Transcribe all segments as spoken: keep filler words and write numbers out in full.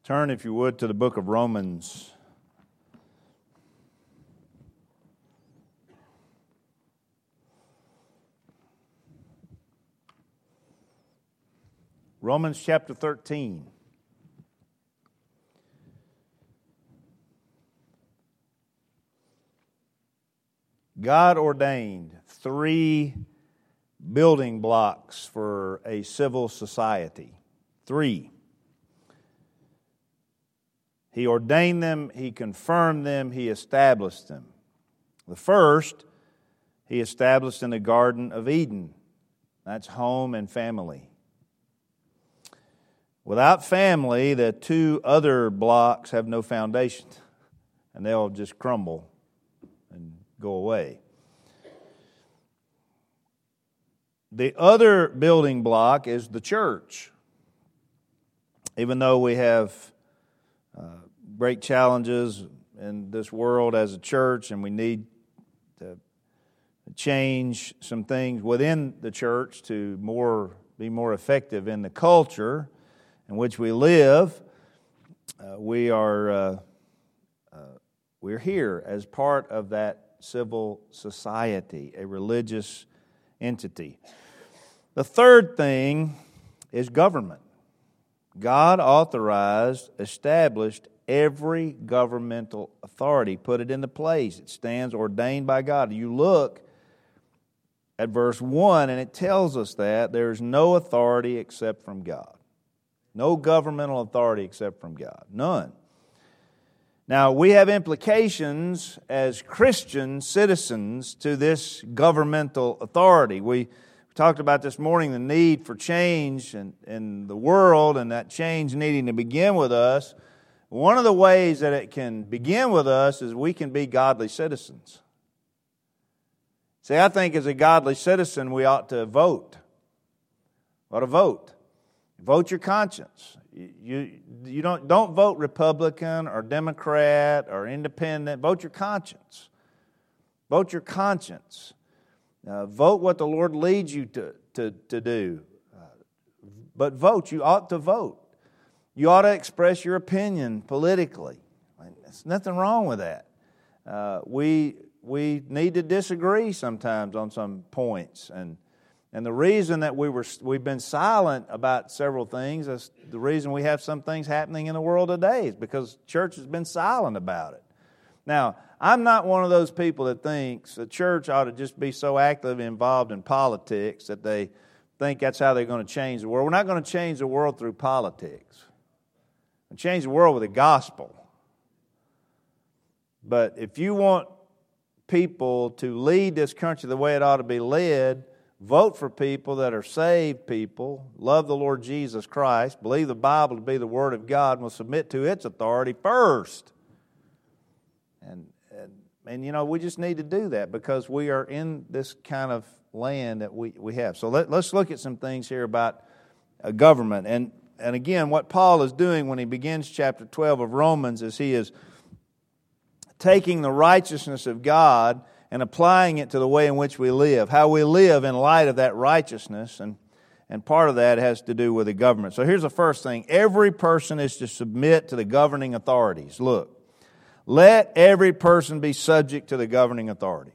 Turn, if you would, to the book of Romans. Romans chapter thirteen. God ordained three building blocks for a civil society. Three. He ordained them, He confirmed them, He established them. The first, He established in the Garden of Eden. That's home and family. Without family, the two other blocks have no foundation, and they'll just crumble and go away. The other building block is the church. Even though we have uh, great challenges in this world as a church, and we need to change some things within the church to more be more effective in the culture in which we live, uh, we are uh, uh, we're here as part of that civil society, a religious entity. The third thing is government. God authorized, established every governmental authority, put it into place. It stands ordained by God. You look at verse one, and it tells us that there's no authority except from God. No governmental authority except from God. None. Now, we have implications as Christian citizens to this governmental authority. We talked about this morning the need for change in, in the world, and that change needing to begin with us. One of the ways that it can begin with us is we can be godly citizens. See, I think as a godly citizen, we ought to vote. We ought to vote. Vote your conscience. You, you, you don't, don't vote Republican or Democrat or Independent. Vote your conscience. Vote your conscience. Uh, vote what the Lord leads you to, to, to do. Uh, but vote. You ought to vote. You ought to express your opinion politically. There's nothing wrong with that. Uh, we we need to disagree sometimes on some points, and and the reason that we were we've been silent about several things is the reason we have some things happening in the world today is because church has been silent about it. Now, I'm not one of those people that thinks the church ought to just be so actively involved in politics that they think that's how they're going to change the world. We're not going to change the world through politics. We'll change the world with the gospel. But if you want people to lead this country the way it ought to be led, vote for people that are saved people, love the Lord Jesus Christ, believe the Bible to be the Word of God, and will submit to its authority first. And, and, and you know, we just need to do that because we are in this kind of land that we, we have. So let, let's look at some things here about uh, government. And, and again, what Paul is doing when he begins chapter twelve of Romans is he is taking the righteousness of God and applying it to the way in which we live, how we live in light of that righteousness, and, and part of that has to do with the government. So here's the first thing. Every person is to submit to the governing authorities. Look, let every person be subject to the governing authorities.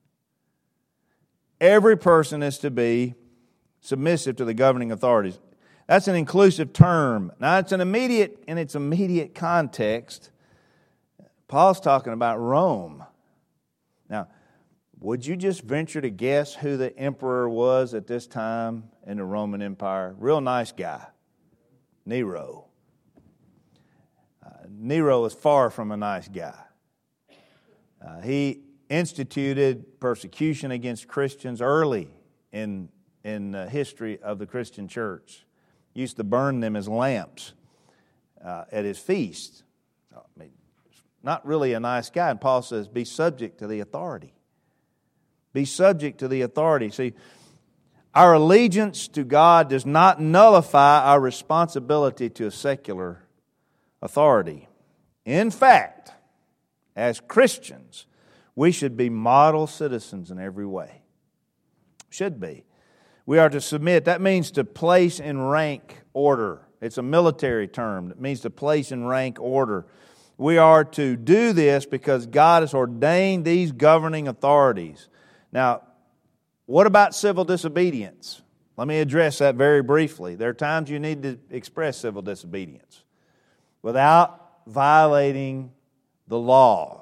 Every person is to be submissive to the governing authorities. That's an inclusive term. Now, it's an immediate, in its immediate context, Paul's talking about Rome. Now, would you just venture to guess who the emperor was at this time in the Roman Empire? Real nice guy. Nero. Uh, Nero is far from a nice guy. Uh, he instituted persecution against Christians early in, in the history of the Christian church. He used to burn them as lamps uh, at his feast. I mean, not really a nice guy. And Paul says, be subject to the authority. Be subject to the authority. See, our allegiance to God does not nullify our responsibility to a secular authority. In fact, as Christians, we should be model citizens in every way. Should be. We are to submit. That means to place in rank order. It's a military term. It means to place in rank order. We are to do this because God has ordained these governing authorities. Now, what about civil disobedience? Let me address that very briefly. There are times you need to express civil disobedience without violating the law.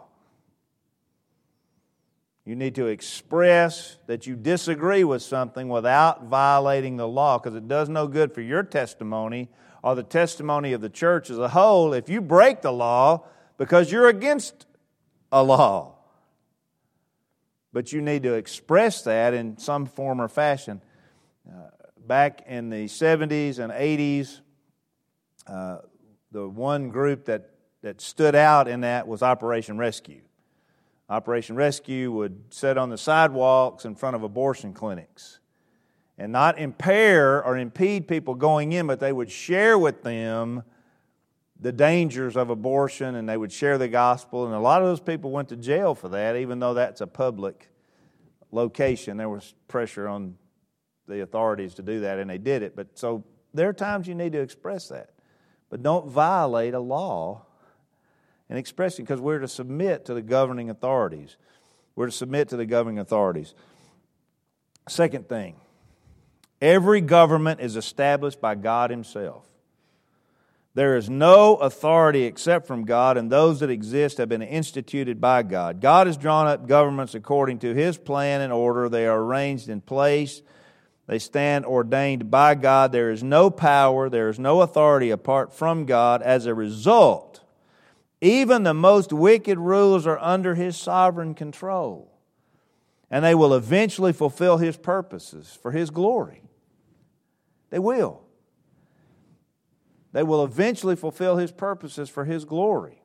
You need to express that you disagree with something without violating the law, because it does no good for your testimony or the testimony of the church as a whole if you break the law because you're against a law. But you need to express that in some form or fashion. Uh, back in the seventies and eighties, uh, the one group that, that stood out in that was Operation Rescue. Operation Rescue would sit on the sidewalks in front of abortion clinics and not impair or impede people going in, but they would share with them the dangers of abortion, and they would share the gospel. And a lot of those people went to jail for that, even though that's a public location. There was pressure on the authorities to do that, and they did it. But so there are times you need to express that. But don't violate a law in expressing, because we're to submit to the governing authorities. We're to submit to the governing authorities. Second thing, every government is established by God Himself. There is no authority except from God, and those that exist have been instituted by God. God has drawn up governments according to His plan and order. They are arranged in place. They stand ordained by God. There is no power, there is no authority apart from God. As a result, even the most wicked rulers are under His sovereign control, and they will eventually fulfill His purposes for His glory. They will. They will eventually fulfill His purposes for His glory.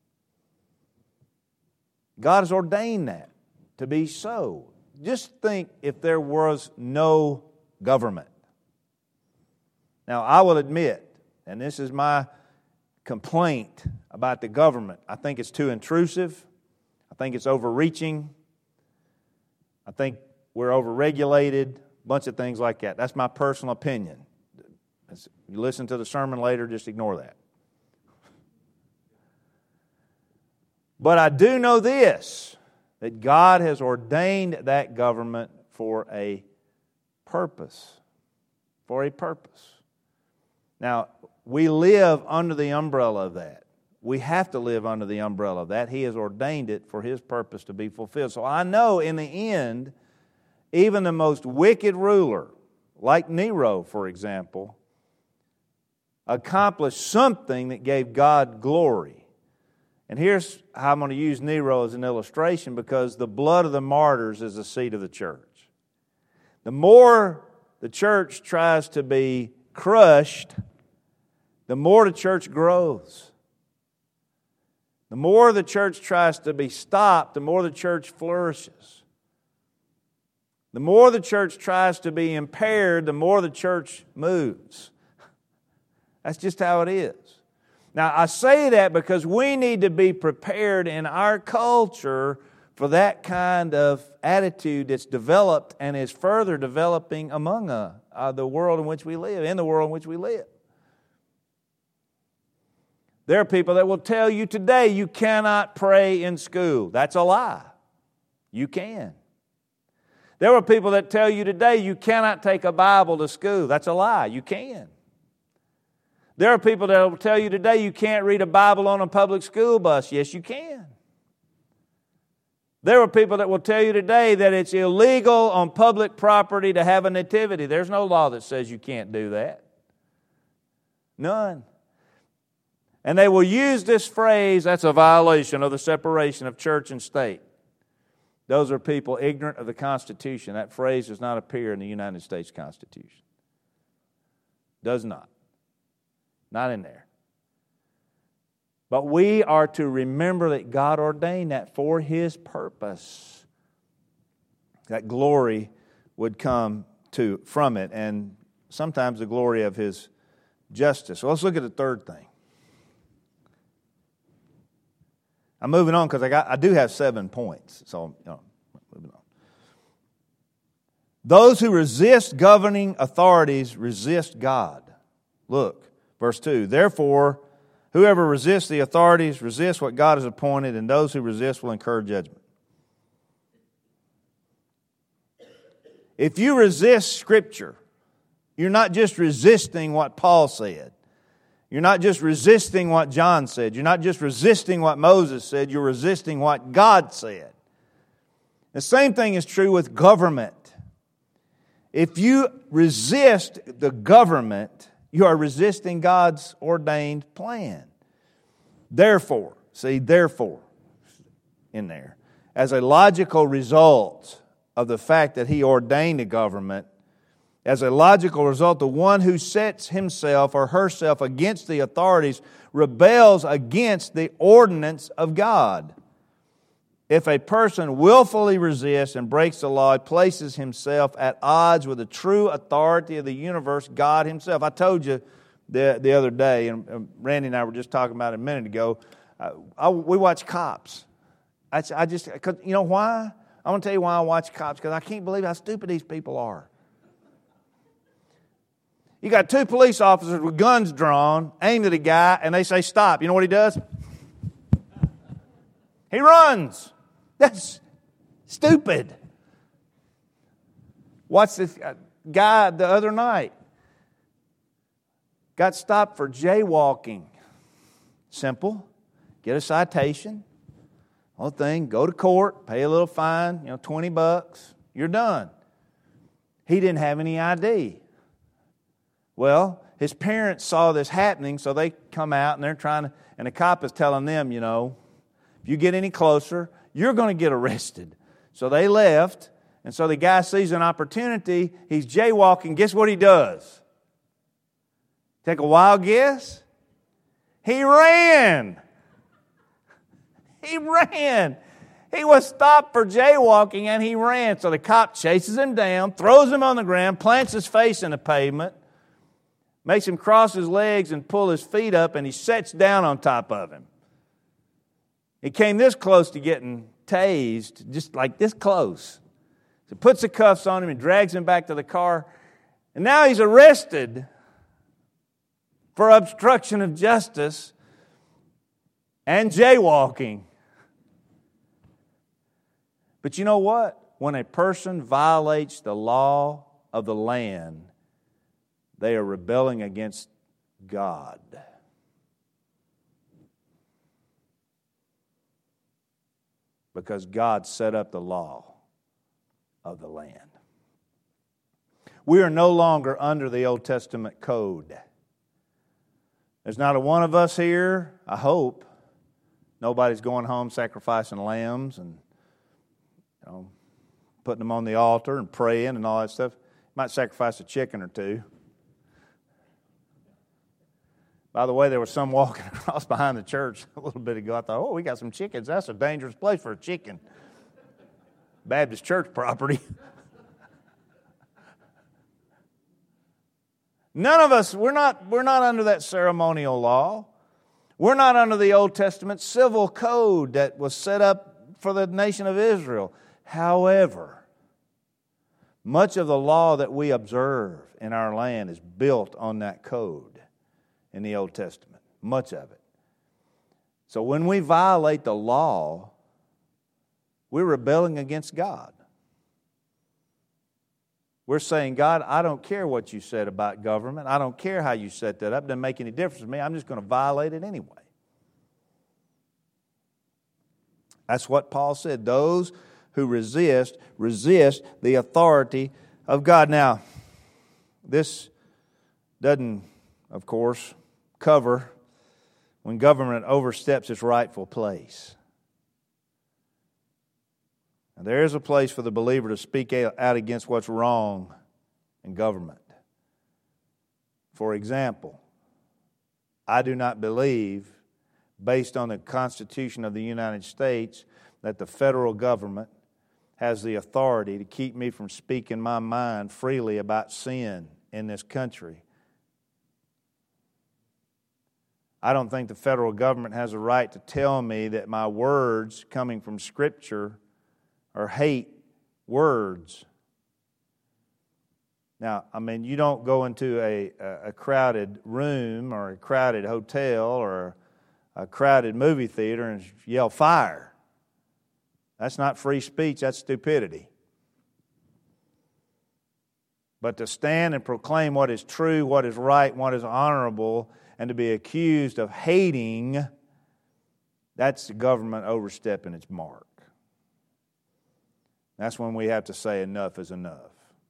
God has ordained that to be so. Just think if there was no government. Now, I will admit, and this is my complaint about the government, I think it's too intrusive. I think it's overreaching. I think we're overregulated, a bunch of things like that. That's my personal opinion. You listen to the sermon later, just ignore that. But I do know this, that God has ordained that government for a purpose. For a purpose. Now, we live under the umbrella of that. We have to live under the umbrella of that. He has ordained it for His purpose to be fulfilled. So I know in the end, even the most wicked ruler, like Nero, for example, accomplished something that gave God glory. And here's how I'm going to use Nero as an illustration, because the blood of the martyrs is the seed of the church. The more the church tries to be crushed, the more the church grows. The more the church tries to be stopped, the more the church flourishes. The more the church tries to be impaired, the more the church moves. That's just how it is. Now, I say that because we need to be prepared in our culture for that kind of attitude that's developed and is further developing among uh, uh, the world in which we live, in the world in which we live. There are people that will tell you today you cannot pray in school. That's a lie. You can. There are people that tell you today you cannot take a Bible to school. That's a lie. You can. There are people that will tell you today you can't read a Bible on a public school bus. Yes, you can. There are people that will tell you today that it's illegal on public property to have a nativity. There's no law that says you can't do that. None. And they will use this phrase, that's a violation of the separation of church and state. Those are people ignorant of the Constitution. That phrase does not appear in the United States Constitution. Does not. Not in there. But we are to remember that God ordained that for His purpose. That glory would come to from it, and sometimes the glory of His justice. So let's look at the third thing. I'm moving on because I got I do have seven points. So you know, moving on. Those who resist governing authorities resist God. Look, Verse two, therefore, whoever resists the authorities resists what God has appointed, and those who resist will incur judgment. If you resist Scripture, you're not just resisting what Paul said. You're not just resisting what John said. You're not just resisting what Moses said. You're resisting what God said. The same thing is true with government. If you resist the government, you are resisting God's ordained plan. Therefore, see, therefore, in there, as a logical result of the fact that He ordained a government, as a logical result, the one who sets himself or herself against the authorities rebels against the ordinance of God. If a person willfully resists and breaks the law, he places himself at odds with the true authority of the universe, God Himself. I told you the, the other day, and Randy and I were just talking about it a minute ago, uh, I, we watch Cops. I, I just, cause you know why? I want to tell you why I watch Cops, because I can't believe how stupid these people are. You got two police officers with guns drawn, aimed at a guy, and they say, stop. You know what he does? He runs. That's stupid. Watch this guy the other night. Got stopped for jaywalking. Simple. Get a citation. Whole thing, go to court, pay a little fine, you know, twenty bucks. You're done. He didn't have any I D. Well, his parents saw this happening, so they come out and they're trying to, and the cop is telling them, you know, if you get any closer, you're going to get arrested. So they left, and so the guy sees an opportunity. He's jaywalking. Guess what he does? Take a wild guess? He ran. He ran. He was stopped for jaywalking, and he ran. So the cop chases him down, throws him on the ground, plants his face in the pavement, makes him cross his legs and pull his feet up, and he sits down on top of him. He came this close to getting tased, just like this close. So puts the cuffs on him and drags him back to the car. And now he's arrested for obstruction of justice and jaywalking. But you know what? When a person violates the law of the land, they are rebelling against God. Because God set up the law of the land. We are no longer under the Old Testament code. There's not a one of us here, I hope. Nobody's going home sacrificing lambs and, you know, putting them on the altar and praying and all that stuff. Might sacrifice a chicken or two. By the way, there was some walking across behind the church a little bit ago. I thought, oh, we got some chickens. That's a dangerous place for a chicken. Baptist church property. None of us, we're not, we're not under that ceremonial law. We're not under the Old Testament civil code that was set up for the nation of Israel. However, much of the law that we observe in our land is built on that code in the Old Testament. Much of it. So when we violate the law, we're rebelling against God. We're saying, God, I don't care what you said about government. I don't care how you set that up. It doesn't make any difference to me. I'm just going to violate it anyway. That's what Paul said. Those who resist, resist the authority of God. Now, this doesn't, of course, cover when government oversteps its rightful place. Now, there is a place for the believer to speak out against what's wrong in government. For example, I do not believe, based on the Constitution of the United States, that the federal government has the authority to keep me from speaking my mind freely about sin in this country. I don't think the federal government has a right to tell me that my words coming from Scripture are hate words. Now, I mean, you don't go into a, a crowded room or a crowded hotel or a crowded movie theater and yell fire. That's not free speech, that's stupidity. But to stand and proclaim what is true, what is right, what is honorable, and to be accused of hating, that's the government overstepping its mark. That's when we have to say enough is enough.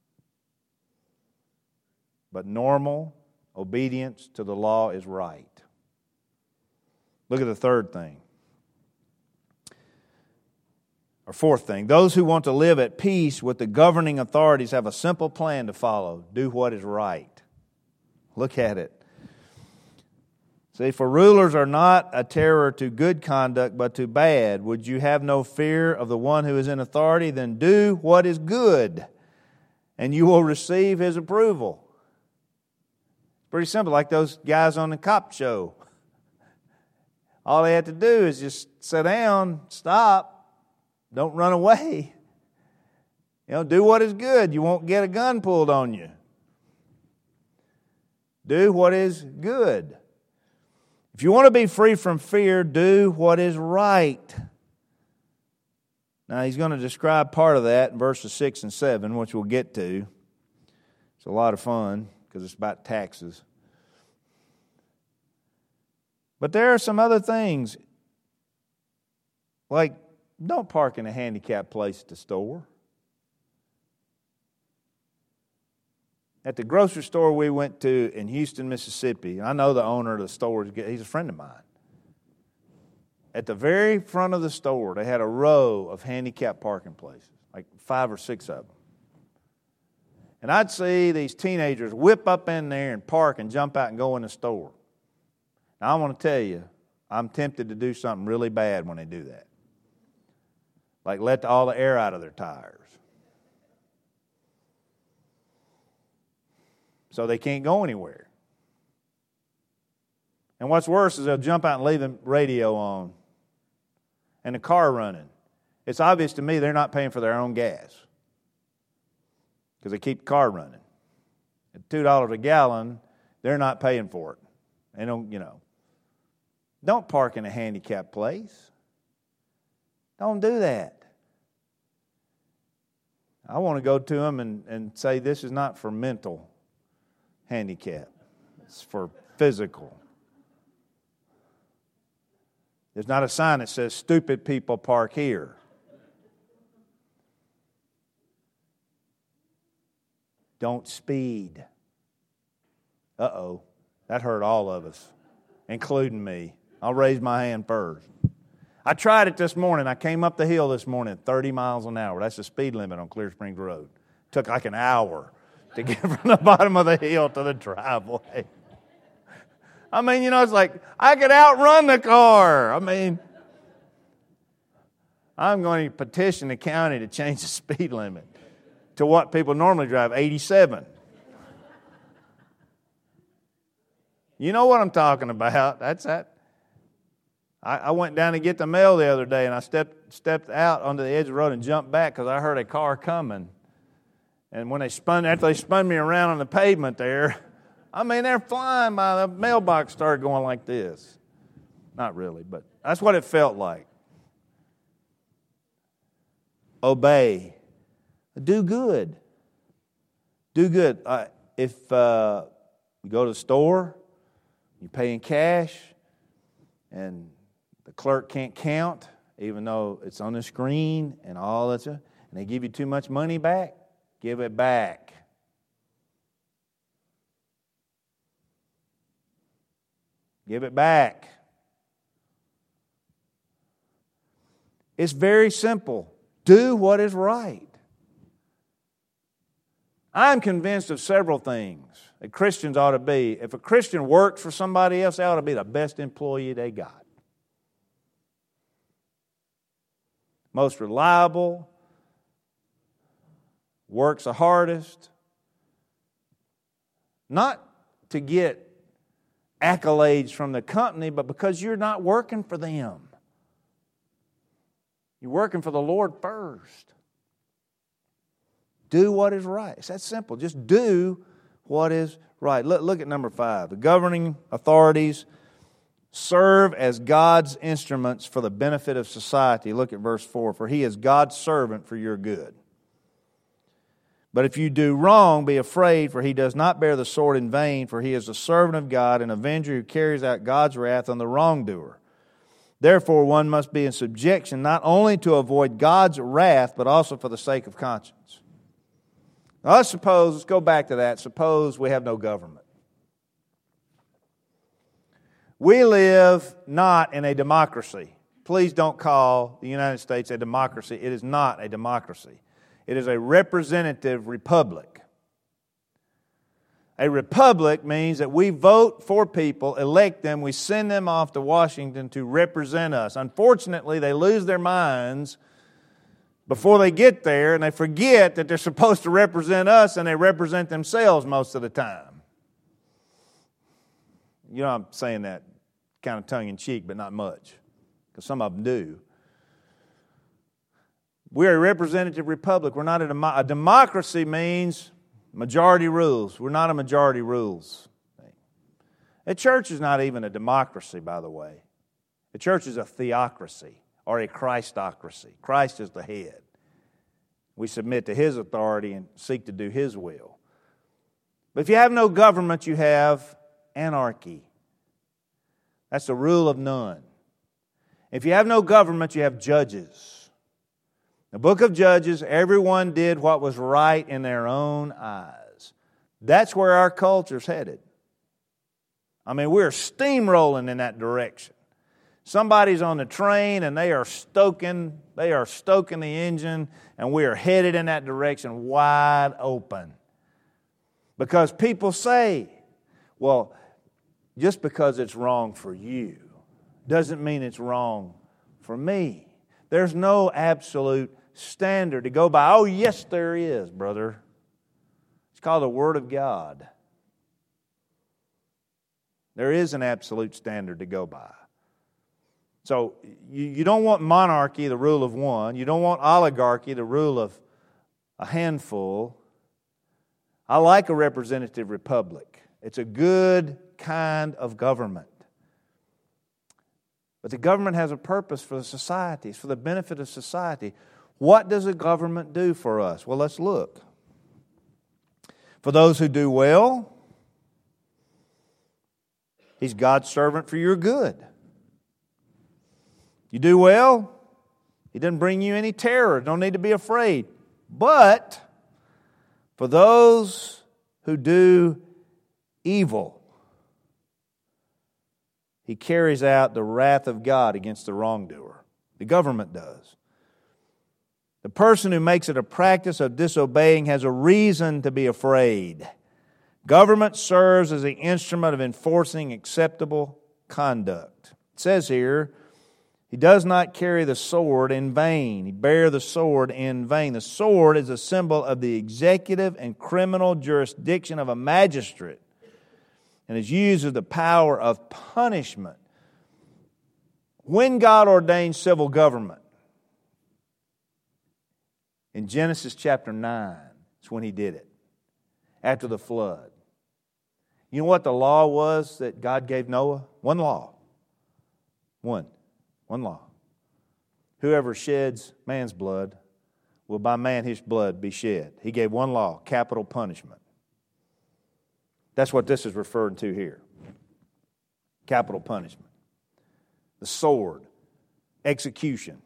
But normal obedience to the law is right. Look at the third thing. Or fourth thing. Those who want to live at peace with the governing authorities have a simple plan to follow. Do what is right. Look at it. See, for rulers are not a terror to good conduct, but to bad. Would you have no fear of the one who is in authority? Then do what is good, and you will receive his approval. Pretty simple, like those guys on the cop show. All they have to do is just sit down, stop, don't run away. You know, do what is good. You won't get a gun pulled on you. Do what is good. If you want to be free from fear, do what is right. Now, he's going to describe part of that in verses six and seven, which we'll get to. It's a lot of fun because it's about taxes. But there are some other things, like don't park in a handicapped place at the store. At the grocery store we went to in Houston, Mississippi, I know the owner of the store, he's a friend of mine. At the very front of the store, they had a row of handicapped parking places, like five or six of them. And I'd see these teenagers whip up in there and park and jump out and go in the store. Now, I want to tell you, I'm tempted to do something really bad when they do that. Like let all the air out of their tires. So they can't go anywhere. And what's worse is they'll jump out and leave the radio on and the car running. It's obvious to me they're not paying for their own gas because they keep the car running. At two dollars a gallon, they're not paying for it. They don't, you know. Don't park in a handicapped place. Don't do that. I want to go to them and, and say this is not for mental handicap. It's for physical. There's not a sign that says stupid people park here. Don't speed. Uh-oh. That hurt all of us, including me. I'll raise my hand first. I tried it this morning. I came up the hill this morning at thirty miles an hour. That's the speed limit on Clear Springs Road. It took like an hour to get from the bottom of the hill to the driveway. I mean, you know, it's like I could outrun the car. I mean, I'm going to petition the county to change the speed limit to what people normally drive, eighty-seven. You know what I'm talking about. That's that. I, I went down to get the mail the other day, and I stepped stepped out onto the edge of the road and jumped back because I heard a car coming. And when they spun, after they spun me around on the pavement there, I mean, they're flying by. The mailbox started going like this. Not really, but that's what it felt like. Obey. Do good. Do good. Uh, if uh, you go to the store, you pay in cash, and the clerk can't count, even though it's on the screen and all that stuff, and they give you too much money back, give it back. Give it back. It's very simple. Do what is right. I'm convinced of several things that Christians ought to be. If a Christian works for somebody else, they ought to be the best employee they got. Most reliable, works the hardest. Not to get accolades from the company, but because you're not working for them. You're working for the Lord first. Do what is right. It's that simple. Just do what is right. Look, look at number five. The governing authorities serve as God's instruments for the benefit of society. Look at verse four. For he is God's servant for your good. But if you do wrong, be afraid, for he does not bear the sword in vain, for he is a servant of God, an avenger who carries out God's wrath on the wrongdoer. Therefore, one must be in subjection not only to avoid God's wrath, but also for the sake of conscience. Now, let's suppose, let's go back to that. Suppose we have no government. We live not in a democracy. Please don't call the United States a democracy. It is not a democracy. It is a representative republic. A republic means that we vote for people, elect them, we send them off to Washington to represent us. Unfortunately, they lose their minds before they get there, and they forget that they're supposed to represent us, and they represent themselves most of the time. You know, I'm saying that kind of tongue-in-cheek, but not much, because some of them do. We're a representative republic. We're not a, demo- a democracy means majority rules. We're not a majority rules thing. A church is not even a democracy, by the way. A church is a theocracy or a Christocracy. Christ is the head. We submit to His authority and seek to do His will. But if you have no government, you have anarchy. That's the rule of none. If you have no government, you have judges. The book of Judges, everyone did what was right in their own eyes. That's where our culture's headed. I mean, we're steamrolling in that direction. Somebody's on the train and they are stoking, they are stoking the engine, and we are headed in that direction wide open. Because people say, well, just because it's wrong for you doesn't mean it's wrong for me. There's no absolute standard to go by. Oh, yes, there is, brother. It's called the Word of God. There is an absolute standard to go by. So you, you don't want monarchy, the rule of one. You don't want oligarchy, the rule of a handful. I like a representative republic. It's a good kind of government. But the government has a purpose for the society. It's for the benefit of society. What does a government do for us? Well, let's look. For those who do well, He's God's servant for your good. You do well, He doesn't bring you any terror. Don't need to be afraid. But for those who do evil, He carries out the wrath of God against the wrongdoer. The government does. The person who makes it a practice of disobeying has a reason to be afraid. Government serves as the instrument of enforcing acceptable conduct. It says here, He does not carry the sword in vain. He bear the sword in vain. The sword is a symbol of the executive and criminal jurisdiction of a magistrate, and is used as the power of punishment. When God ordained civil government, in Genesis chapter nine, is when He did it, after the flood. You know what the law was that God gave Noah? One law. One. One law. Whoever sheds man's blood will by man his blood be shed. He gave one law, capital punishment. That's what this is referring to here. Capital punishment. The sword. Execution.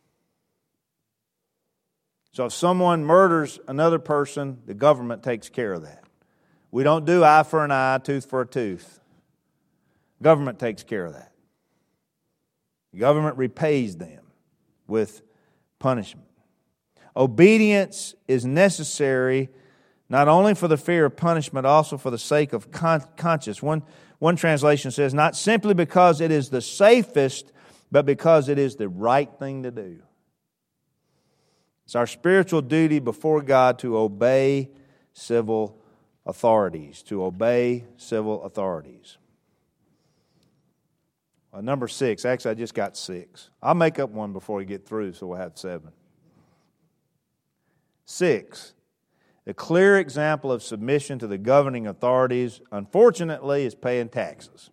So if someone murders another person, the government takes care of that. We don't do eye for an eye, tooth for a tooth. Government takes care of that. The government repays them with punishment. Obedience is necessary not only for the fear of punishment, also for the sake of con- conscience. One, one translation says, not simply because it is the safest, but because it is the right thing to do. It's our spiritual duty before God to obey civil authorities, to obey civil authorities. Well, number six, actually I just got six. I'll make up one before we get through, so we'll have seven. Six, The clear example of submission to the governing authorities, unfortunately, is paying taxes.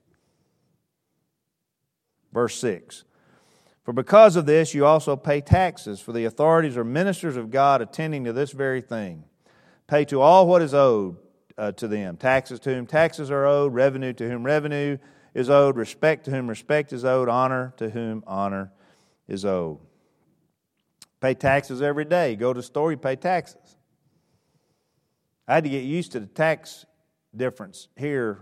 Verse six. For because of this you also pay taxes, for the authorities are ministers of God attending to this very thing. Pay to all what is owed uh, to them. Taxes to whom taxes are owed, revenue to whom revenue is owed, respect to whom respect is owed, honor to whom honor is owed. Pay taxes every day. Go to the store, you pay taxes. I had to get used to the tax difference here.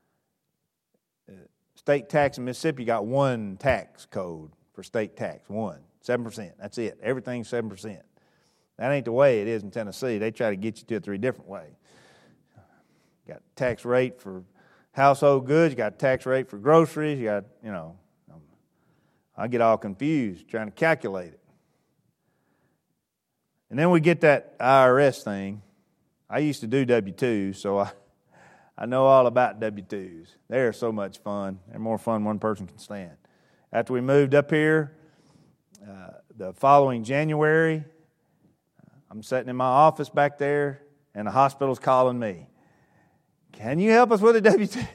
State tax in Mississippi, you got one tax code for state tax, one, seven percent. That's it. Everything's seven percent. That ain't the way it is in Tennessee. They try to get you to it three different ways. Got tax rate for household goods, you got tax rate for groceries, you got, you know, I get all confused trying to calculate it. And then we get that I R S thing. I used to do W twos, so I, I know all about W twos. They're so much fun. They're more fun than one person can stand. After we moved up here, uh, the following January, I'm sitting in my office back there, and the hospital's calling me. Can you help us with a W two?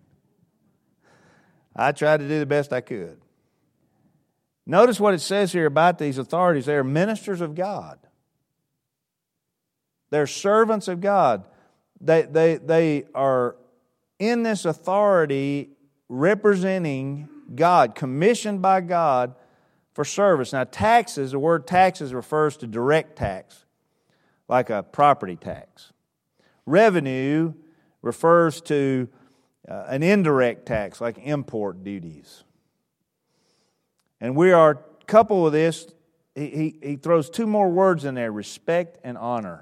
I tried to do the best I could. Notice what it says here about these authorities. They are ministers of God. They're servants of God. They, they, they are in this authority representing God, commissioned by God for service. Now, taxes, the word taxes refers to direct tax, like a property tax. Revenue refers to uh, an indirect tax, like import duties. And we are, coupled with this, he, he, he throws two more words in there, respect and honor.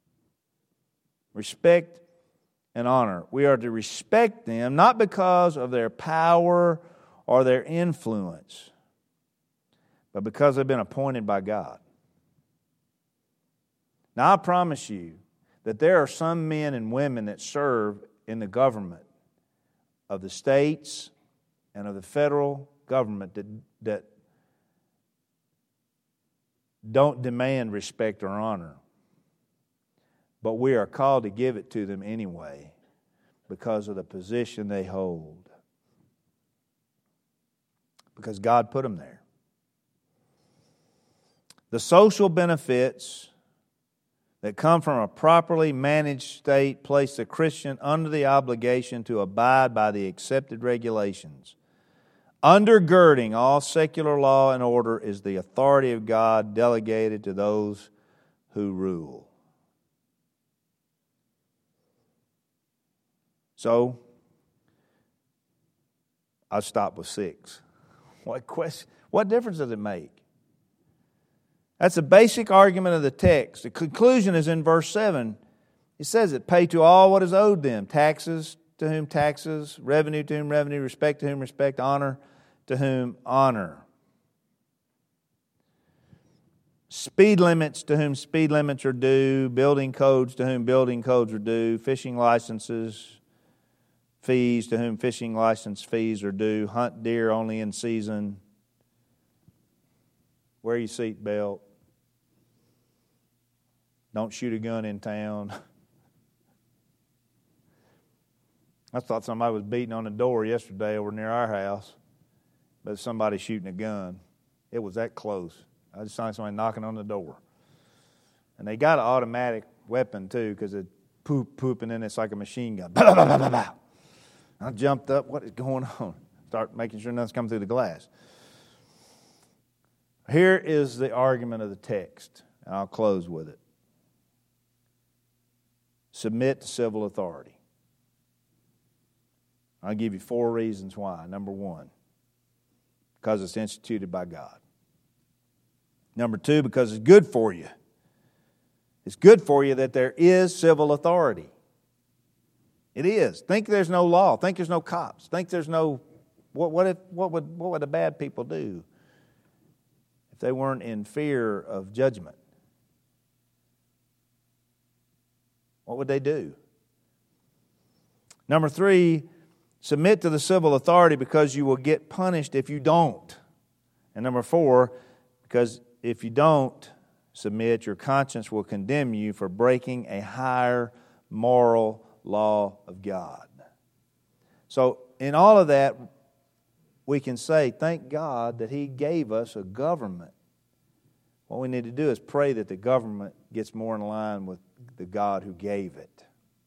Respect and honor. We are to respect them, not because of their power or their influence, but because they've been appointed by God. Now, I promise you that there are some men and women that serve in the government of the states and of the federal government that, that don't demand respect or honor. But we are called to give it to them anyway because of the position they hold. Because God put them there. The social benefits that come from a properly managed state place the Christian under the obligation to abide by the accepted regulations. Undergirding all secular law and order is the authority of God delegated to those who rule. So, I'll stop with six. What question? What difference does it make? That's a basic argument of the text. The conclusion is in verse seven. It says it, pay to all what is owed them. Taxes to whom taxes, revenue to whom revenue, respect to whom respect, honor to whom honor. Speed limits to whom speed limits are due, building codes to whom building codes are due, fishing licenses, fees to whom fishing license fees are due, hunt deer only in season, wear your seatbelt, don't shoot a gun in town. I thought somebody was beating on the door yesterday over near our house, but somebody shooting a gun. It was that close. I just saw somebody knocking on the door. And they got an automatic weapon too, because it poop, poop, and then it's like a machine gun. Bah, bah, bah, bah, bah. I jumped up. What is going on? Start making sure nothing's coming through the glass. Here is the argument of the text, and I'll close with it. Submit to civil authority. I'll give you four reasons why. Number one, because it's instituted by God. Number two, because it's good for you. It's good for you that there is civil authority. It is. Think there's no law. Think there's no cops. Think there's no... What, what, if, what, would, what would the bad people do if they weren't in fear of judgment? What would they do? Number three, submit to the civil authority because you will get punished if you don't. And number four, because if you don't submit. Your conscience will condemn you for breaking a higher moral law of God. So in all of that, we can say, thank God that He gave us a government. What we need to do is pray that the government gets more in line with the God who gave it.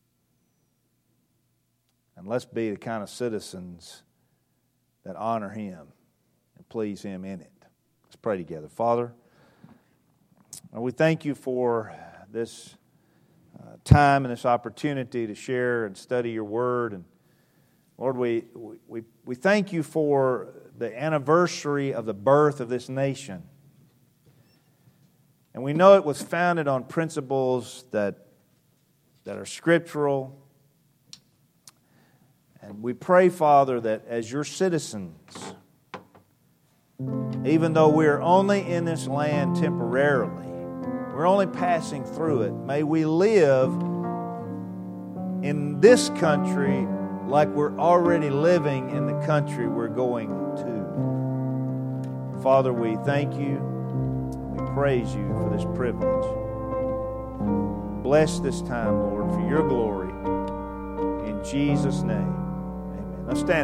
And let's be the kind of citizens that honor Him and please Him in it. Let's pray together. Father, we thank You for this uh, time and this opportunity to share and study Your Word. And Lord, we, we, we thank You for the anniversary of the birth of this nation. And we know it was founded on principles that, that are scriptural. And we pray, Father, that as Your citizens, even though we're only in this land temporarily, we're only passing through it, may we live in this country like we're already living in the country we're going to. Father, we thank You. We praise You for this privilege. Bless this time, Lord, for Your glory. In Jesus' name, amen. Now stand.